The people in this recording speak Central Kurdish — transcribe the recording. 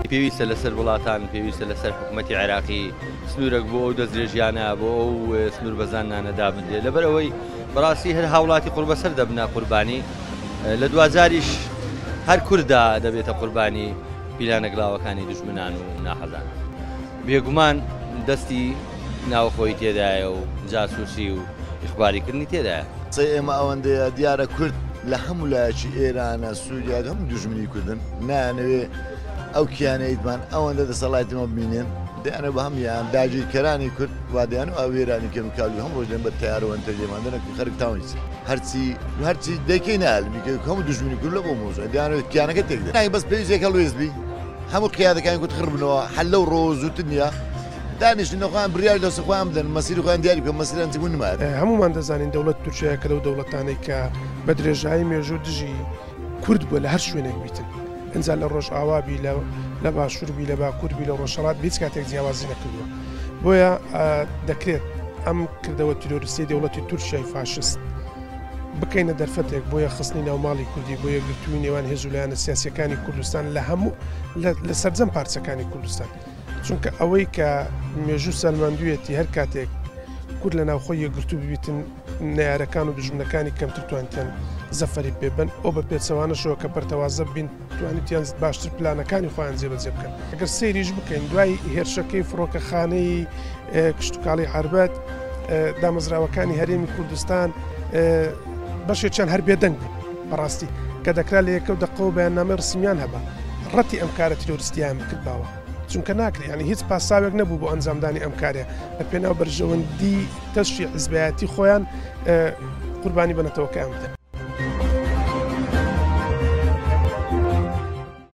پێویستە لەسەر وڵاتان پێویستە لەسەر حکوومەتی عێراقی سنوورێک بۆ ئەو دەستدرێژیانە بۆ ئەو سنوور بەزانانەدا بدرێت لەبەرەوەی بەڕاستی هەر هاوڵاتی قوربەسەر دەبنا قوربانی لە دوجاریش هەر کووردا دەبێتە قوربانی پیلانە گڵاوەکانی دوژمنان و ناحەزان بێگومان دەستی ناوخۆی تێدایە و جاسووسی و ئیخباریکردنی تێدایە ئێمە ئەوەندەیە دیارە کورد لە هەموو لایەکی ئێرانە سووریا هەموو دوژمنی کوردن نانەوێ ئەو کیانەیتمان ئەوەندە دەسەڵاتیمە ببینێن دەیانە بە هەمیان داگیرکەرانی کورد وادیان و ئاوێرانی کەم کاڵی هەم ڕۆژ دێن بە تیارەوەنتە لێماندنە خەرک تاوانیت هەرچی دەکەی نالمیکە هەموو دوژمنی کورد لە بۆ مۆزە دەیانەوێت کیانەکە تێکدێن نای بەس پێویستێک هەڵوێزبی هەموو قیادەکانی کورد خڕبنەوە حەل لەو ڕۆزووتر نییە دانیشتنەوەیان بڕیار دەستەخۆیان بدەن مەسیری خۆیان دیاری بکەن مەسیران چبوون نمات هەمومان دەزانین دەوڵەت تورکیا کە لەو دەوڵەتانەی کە بە درێژایی مێژوو دژی کورد بووە لە هەر شوێنێک بیتن ئەنجا لە ڕۆژ ئاوابی لە باشووربی لە باکووربی لە ڕۆژهەڵات هیچ کاتێک جیاوازی نەکردووە بۆیە دەکرێت ئەم کردەوە تیرۆریستی دەوڵەتی تورکیای فاشست بکەینە دەرفەتێک بۆیە خستنی ناوماڵی کوردی بۆ یەکگرتووی نێوان هێزولایەنە سیاسیەکانی کوردستان لە هەموو لە سەرجەم پارچەکانی کوردستان چونکە ئەوەی کە مێژوو سەلماندوویەتی هەر کاتێک کورد لە ناوخۆی یەکگرتوو ببیتن نەیارەکان و دژمنەکانی کەمتر توانیان زەفەری پێبن ئەو بە پێچەوانەشەوە کە پەرتەوازە بین توانیتیان باشتر پلانەکانی خۆیان جێبەجێ بکەن ئەگەر سەیریش بکەین دوای هێرشەکەی فڕۆکەخانەی کشتتوکاڵی حربەت دامەزراوەکانی هەرێمی کوردستان بەشێکیان هەر بێدەنگ بەڕاستی کە دەکرا لە یەکەو دەقەوە بەیاننامەی ڕسمیان هەبە ڕەتی ئەم کارە تیرۆریستیان کردباوە چونکە ناکرێت ینی هیچ پاساوێک نەبوو بۆ ئەنجامدانی ئەم کارێ لە پێناو بەرژەوەندی تەشی حیزبایەتی خۆیان قوربانی بنەتەوە کە ئەم بدەن